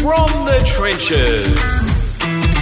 From the trenches.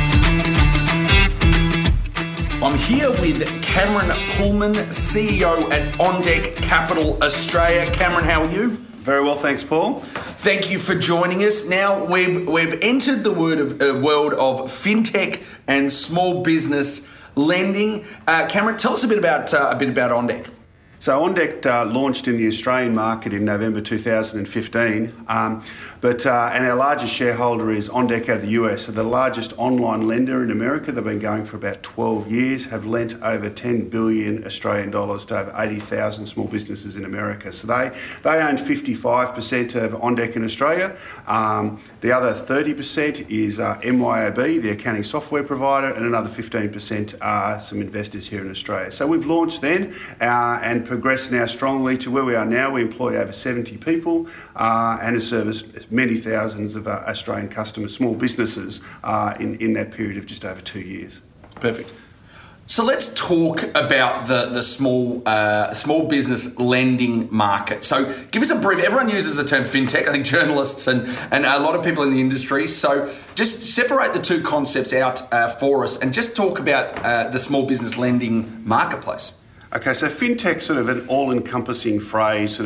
I'm here with Cameron Pullman, CEO at OnDeck Capital Australia. Cameron, how are you? Very well, thanks, Paul. Thank you for joining us. Now, we've entered the world of fintech and small business lending. Cameron, tell us a bit about OnDeck. So OnDeck launched in the Australian market in November 2015, and our largest shareholder is OnDeck out of the US, so the largest online lender in America. They've been going for about 12 years, have lent over 10 billion Australian dollars to over 80,000 small businesses in America. So they own 55% of OnDeck in Australia. The other 30% is MYOB, the accounting software provider, and another 15% are some investors here in Australia. So we've launched then and progressed now strongly to where we are now. We employ over 70 people and have serviced many thousands of Australian customers, small businesses, in that period of just over 2 years. Perfect. So let's talk about the small business lending market. So give us a brief. Everyone uses the term fintech, I think journalists and a lot of people in the industry. So just separate the two concepts out for us and just talk about the small business lending marketplace. Okay, so fintech, sort of an all-encompassing phrase,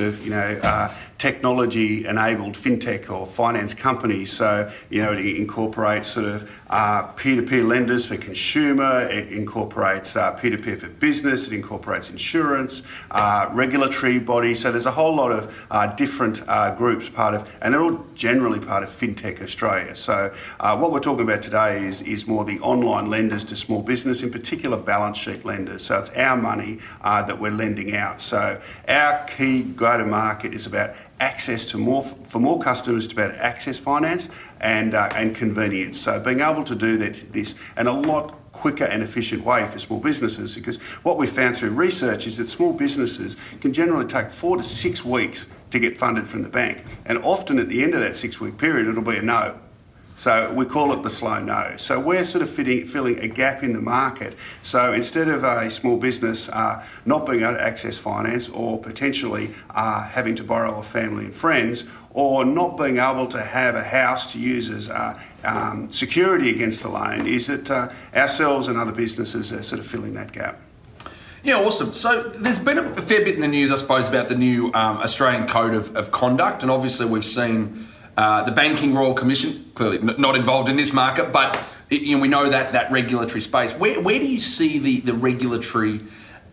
technology-enabled fintech or finance companies. So, it incorporates sort of peer-to-peer lenders for consumer, it incorporates peer-to-peer for business, it incorporates insurance, regulatory bodies. So there's a whole lot of different groups and they're all generally part of Fintech Australia. So what we're talking about today is more the online lenders to small business, in particular balance sheet lenders. So it's our money that we're lending out. So our key go-to-market is about access for more customers to be able to access finance and convenience. So being able to do this in a lot quicker and efficient way for small businesses, because what we found through research is that small businesses can generally take 4 to 6 weeks to get funded from the bank, and often at the end of that 6-week period it'll be a no. So we call it the slow no. So we're sort of filling a gap in the market. So instead of a small business not being able to access finance, or potentially having to borrow off family and friends, or not being able to have a house to use as security against the loan, is that ourselves and other businesses are sort of filling that gap. Yeah, awesome. So there's been a fair bit in the news, I suppose, about the new Australian Code of Conduct, and obviously we've seen the Banking Royal Commission, clearly not involved in this market, but we know that regulatory space. Where do you see the regulatory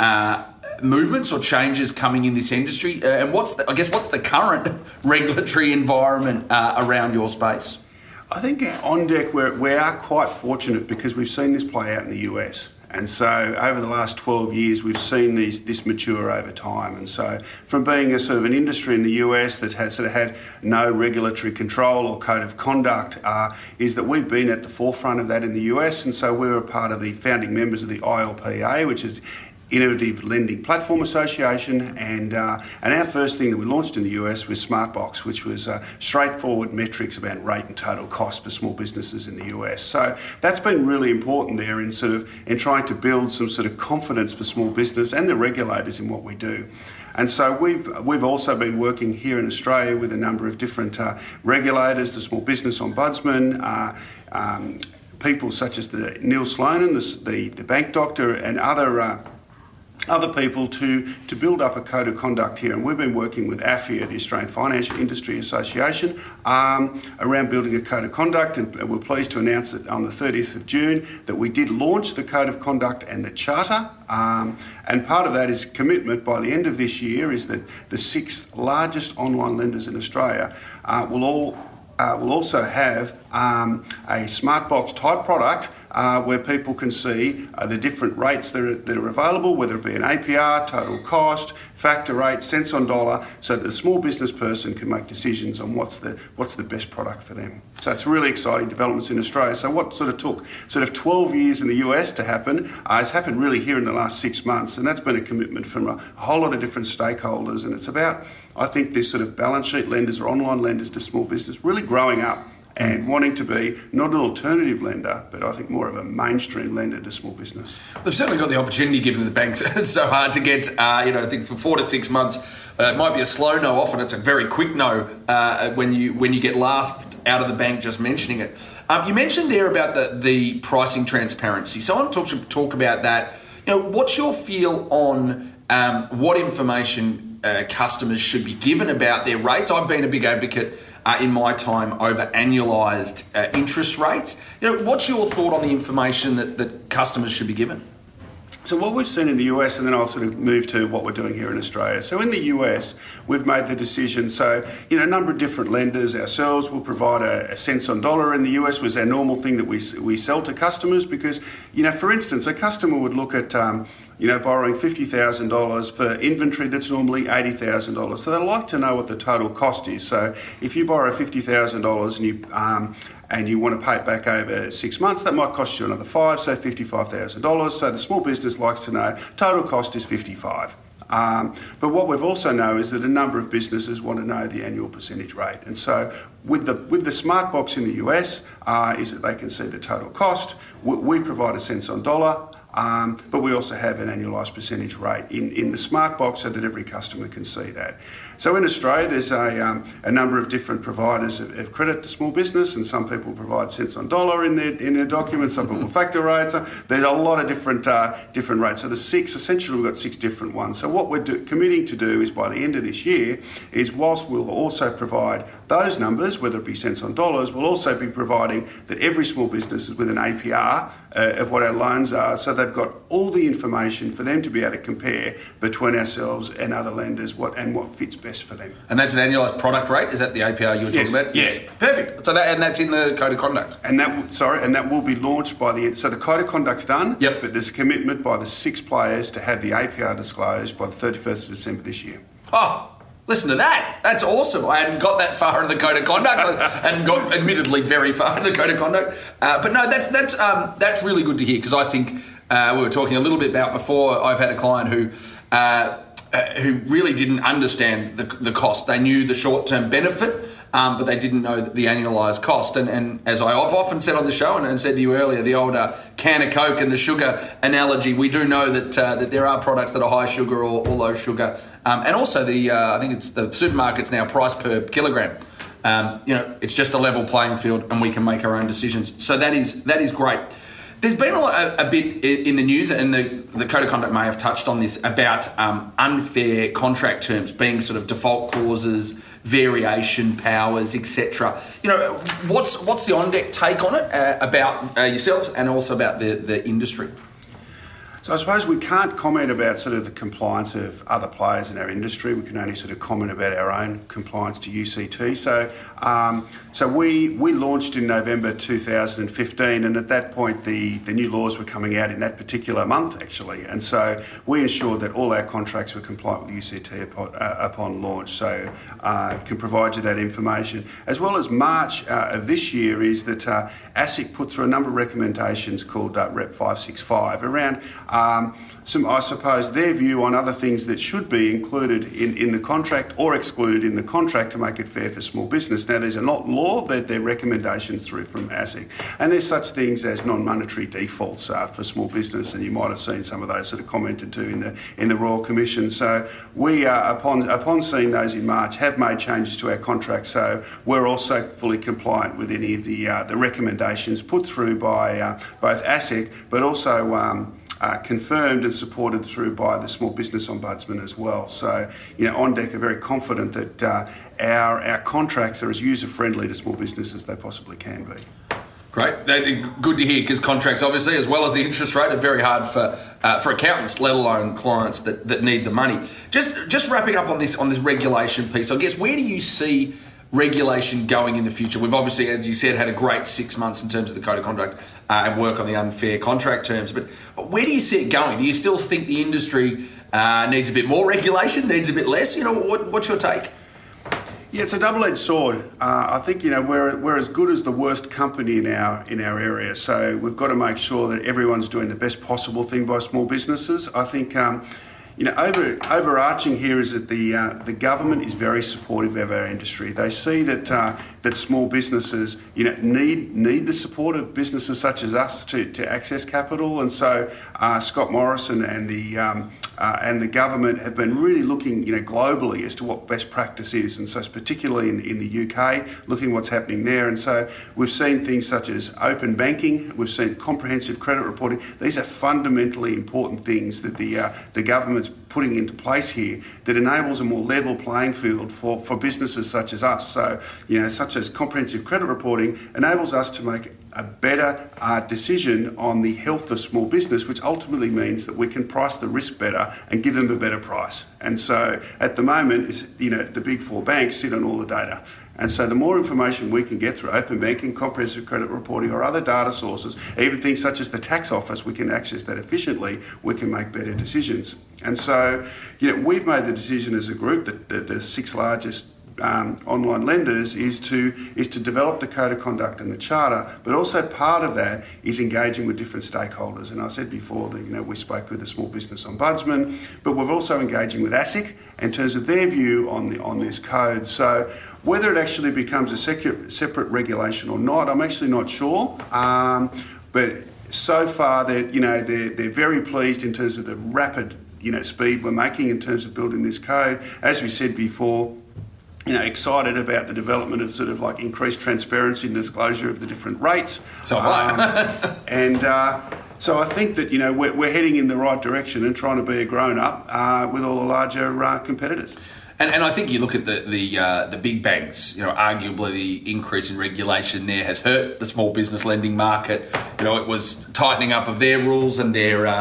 movements or changes coming in this industry? And what's the current regulatory environment around your space? I think at OnDeck we are quite fortunate because we've seen this play out in the US. And so over the last 12 years, we've seen this mature over time. And so from being a sort of an industry in the US that has sort of had no regulatory control or code of conduct, is that we've been at the forefront of that in the US. And so we were part of the founding members of the ILPA, which is Innovative Lending Platform Association, and our first thing that we launched in the US was Smartbox, which was straightforward metrics about rate and total cost for small businesses in the US. So that's been really important there in trying to build some sort of confidence for small business and the regulators in what we do. And so we've also been working here in Australia with a number of different regulators, the Small Business Ombudsman, people such as the Neil Sloanen, the bank doctor, and other people to build up a code of conduct here. And we've been working with AFIA, the Australian Financial Industry Association, around building a code of conduct, and we're pleased to announce that on the 30th of June that we did launch the code of conduct and the charter, and part of that is commitment by the end of this year is that the 6 largest online lenders in Australia will also have a Smartbox type product where people can see the different rates that are available, whether it be an APR, total cost, factor rate, cents on dollar, so that the small business person can make decisions on what's the best product for them. So it's really exciting developments in Australia. So what took 12 years in the US to happen has happened really here in the last 6 months, and that's been a commitment from a whole lot of different stakeholders, and it's about, I think, this sort of balance sheet lenders or online lenders to small business really growing up and wanting to be not an alternative lender, but I think more of a mainstream lender to small business. They've certainly got the opportunity, given the banks it's so hard to get, I think for 4 to 6 months, it might be a slow no, often it's a very quick no when you get laughed out of the bank just mentioning it. You mentioned there about the pricing transparency. So I want to talk about that. What's your feel on what information customers should be given about their rates? I've been a big advocate in my time over annualised interest rates. What's your thought on the information that customers should be given? So what we've seen in the US, and then I'll sort of move to what we're doing here in Australia. So in the US, we've made the decision. So, a number of different lenders ourselves will provide a cents on dollar. In the US was our normal thing that we sell to customers because, for instance, a customer would look at, borrowing $50,000 for inventory that's normally $80,000. So they'd like to know what the total cost is. So if you borrow $50,000 and you want to pay it back over 6 months, that might cost you another $55,000. So the small business likes to know total cost is $55,000. But what we've also know is that a number of businesses want to know the annual percentage rate. And so with the smart box in the US is that they can see the total cost. We provide a cents on dollar. But we also have an annualised percentage rate in the smart box so that every customer can see that. So in Australia, there's a number of different providers of credit to small business, and some people provide cents on dollar in their documents. Some people factor rates. There's a lot of different rates. So essentially, we've got 6 different ones. So what we're committing to do is by the end of this year is whilst we'll also provide those numbers, whether it be cents on dollars, we'll also be providing that every small business is with an APR of what our loans are, so they've got all the information for them to be able to compare between ourselves and other lenders what fits best for them. And that's an annualised product rate? Is that the APR you were talking about? Yes. Yeah, perfect. So that's in the Code of Conduct? And that will be launched by the end. So the Code of Conduct's done, yep. But there's a commitment by the 6 players to have the APR disclosed by the 31st of December this year. Oh, listen to that. That's awesome. I hadn't got that far in the Code of Conduct and got admittedly very far in the Code of Conduct. But no, that's really good to hear because I think we were talking a little bit about before. I've had a client who really didn't understand the cost. They knew the short-term benefit, but they didn't know the annualised cost. And as I've often said on the show and said to you earlier, the old can of Coke and the sugar analogy, we do know that there are products that are high sugar or low sugar. And also I think it's the supermarkets now price per kilogram. It's just a level playing field and we can make our own decisions. So that is great. There's been a bit in the news, and the Code of Conduct may have touched on this, about unfair contract terms being sort of default clauses, variation powers, etc. What's the on-deck take on it about yourselves and also about the industry? So I suppose we can't comment about sort of the compliance of other players in our industry. We can only sort of comment about our own compliance to UCT. So we launched in November 2015, and at that point the new laws were coming out in that particular month actually, and so we ensured that all our contracts were compliant with UCT upon launch. So can provide you that information, as well as March of this year is that ASIC put through a number of recommendations called Rep 565 around I suppose, their view on other things that should be included in the contract or excluded in the contract to make it fair for small business. Now, there's a law that their recommendations through from ASIC, and there's such things as non-monetary defaults for small business, and you might have seen some of those sort of commented to in the Royal Commission. So we, upon seeing those in March, have made changes to our contract, so we're also fully compliant with any of the recommendations put through by both ASIC, but also confirmed and supported through by the Small Business Ombudsman as well. So, OnDeck are very confident that our contracts are as user-friendly to small business as they possibly can be. Great. Good to hear, because contracts, obviously, as well as the interest rate, are very hard for accountants, let alone clients that need the money. Just wrapping up on this regulation piece, I guess, where do you see regulation going in the future? We've obviously, as you said, had a great 6 months in terms of the Code of Conduct and work on the unfair contract terms, but where do you see it going? Do you still think the industry needs a bit more regulation, needs a bit less? What's your take? Yeah, it's a double-edged sword. I think we're as good as the worst company in our area, so we've got to make sure that everyone's doing the best possible thing by small businesses. I think overarching here is that the government is very supportive of our industry. They see that small businesses need the support of businesses such as us to access capital, and so Scott Morrison and the and the government have been really looking, globally as to what best practice is, and so it's particularly in the UK, looking what's happening there. And so we've seen things such as open banking, we've seen comprehensive credit reporting. These are fundamentally important things that the government's putting into place here that enables a more level playing field for businesses such as us. So, such as comprehensive credit reporting enables us to make a better decision on the health of small business, which ultimately means that we can price the risk better and give them a better price. And so at the moment, the big four banks sit on all the data. And so the more information we can get through open banking, comprehensive credit reporting or other data sources, even things such as the tax office, we can access that efficiently, we can make better decisions. And so, we've made the decision as a group that the six largest online lenders is to develop the code of conduct and the charter, but also part of that is engaging with different stakeholders. And I said before that we spoke with the Small Business Ombudsman, but we're also engaging with ASIC in terms of their view on this code. So whether it actually becomes a separate regulation or not, I'm actually not sure. But so far, they're very pleased in terms of the rapid speed we're making in terms of building this code. As we said before, excited about the development of sort of like increased transparency and disclosure of the different rates. So so I think that we're heading in the right direction and trying to be a grown up with all the larger competitors. And I think you look at the big banks, arguably the increase in regulation there has hurt the small business lending market. It was tightening up of their rules and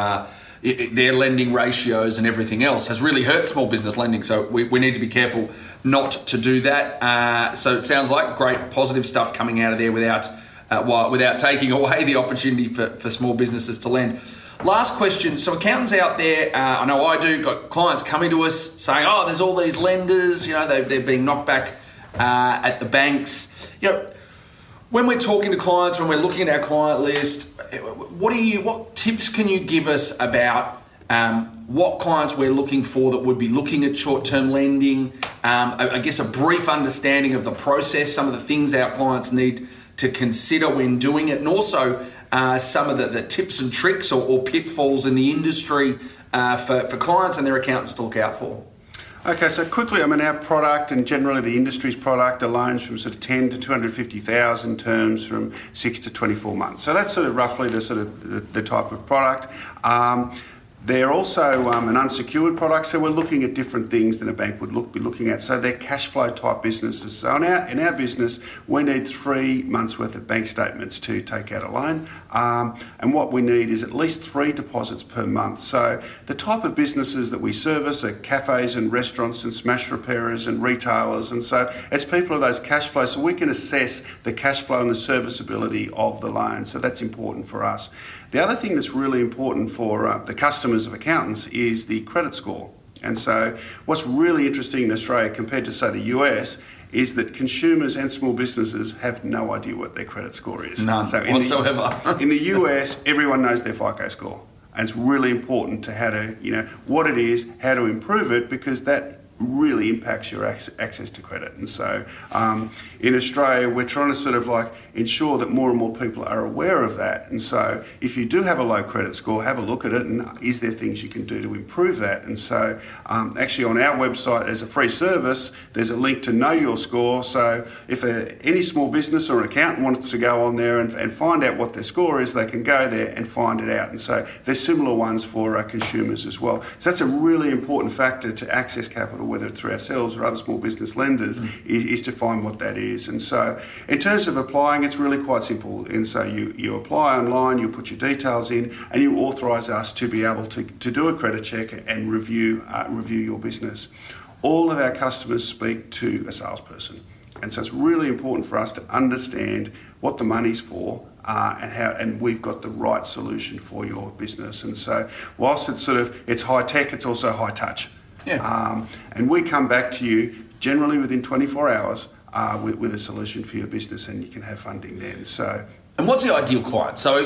their lending ratios and everything else has really hurt small business lending. So we need to be careful not to do that. So it sounds like great positive stuff coming out of there without taking away the opportunity for small businesses to lend. Last question. So accountants out there, I know I do, got clients coming to us saying, there's all these lenders, they're being knocked back at the banks. When we're talking to clients, when we're looking at our client list, what tips can you give us about what clients we're looking for that would be looking at short-term lending? I guess a brief understanding of the process, some of the things our clients need to consider when doing it, and also some of the tips and tricks or pitfalls in the industry for clients and their accountants to look out for. Okay, so quickly, our product and generally the industry's product are loans from sort of 10 to 250,000, terms from 6 to 24 months. So that's sort of roughly the type of product. They're also an unsecured product, so we're looking at different things than a bank would be looking at. So they're cash flow type businesses. So in our business, we need 3 months worth of bank statements to take out a loan. And what we need is at least 3 deposits per month. So the type of businesses that we service are cafes and restaurants and smash repairers and retailers. And so it's people of those cash flows, so we can assess the cash flow and the serviceability of the loan. So that's important for us. The other thing that's really important for the customers of accountants is the credit score. And so what's really interesting in Australia compared to, say, the US is that consumers and small businesses have no idea what their credit score is. None whatsoever. In the US, everyone knows their FICO score. And it's really important to what it is, how to improve it, because that really impacts your access to credit. And so in Australia, we're trying to sort of ensure that more and more people are aware of that. And so if you do have a low credit score, have a look at it, and is there things you can do to improve that? And so actually on our website, as a free service, there's a link to Know Your Score. So if any small business or an accountant wants to go on there and find out what their score is, they can go there and find it out. And so there's similar ones for consumers as well. So that's a really important factor to access capital, whether it's through ourselves or other small business lenders, is to find what that is. And so in terms of applying, it's really quite simple. And so you apply online, you put your details in, and you authorise us to be able to do a credit check and review your business. All of our customers speak to a salesperson. And so it's really important for us to understand what the money's for, and we've got the right solution for your business. And so whilst it's high tech, it's also high touch. Yeah. And we come back to you generally within 24 hours with a solution for your business, and you can have funding then. So. And what's the ideal client? So,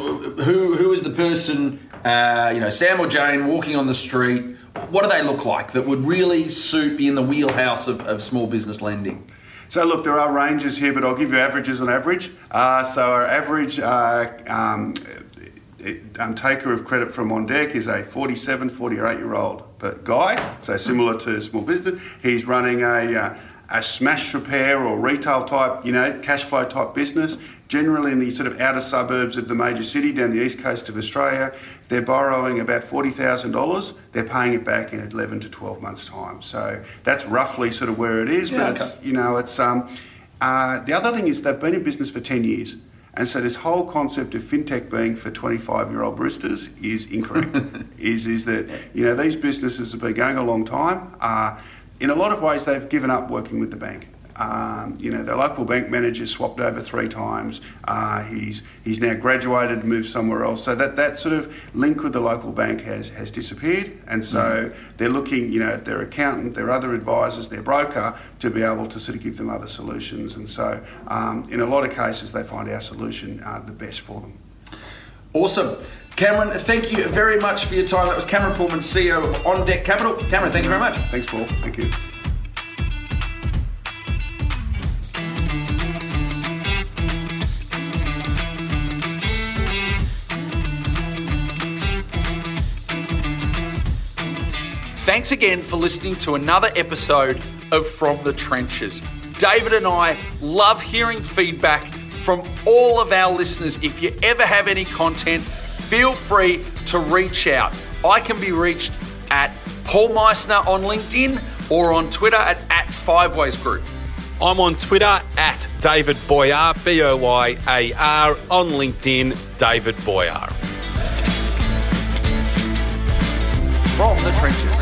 who is the person, Sam or Jane walking on the street? What do they look like that would really be in the wheelhouse of small business lending? So look, there are ranges here, but I'll give you averages on average. So our average taker of credit from On Deck is a 47, 48-year-old guy, so similar to small business. He's running a smash repair or retail type, cash flow type business, generally in the sort of outer suburbs of the major city down the east coast of Australia. They're borrowing about $40,000. They're paying it back in 11 to 12 months' time. So that's roughly sort of where it is. Yeah, but it's the other thing is they've been in business for 10 years. And so this whole concept of fintech being for 25-year-old baristas is incorrect. is that, these businesses have been going a long time. In a lot of ways, they've given up working with the bank. Their local bank manager swapped over 3 times. He's now graduated and moved somewhere else. So that sort of link with the local bank has disappeared. And so they're looking, their accountant, their other advisors, their broker, to be able to sort of give them other solutions. And so in a lot of cases, they find our solution the best for them. Awesome. Cameron, thank you very much for your time. That was Cameron Pullman, CEO of On Deck Capital. Cameron, thank you very much. Thanks, Paul. Thank you. Thanks again for listening to another episode of From the Trenches. David and I love hearing feedback from all of our listeners. If you ever have any content, feel free to reach out. I can be reached at Paul Meissner on LinkedIn or on Twitter at 5ways Group. I'm on Twitter at David Boyar, Boyar, on LinkedIn, David Boyar. From the Trenches.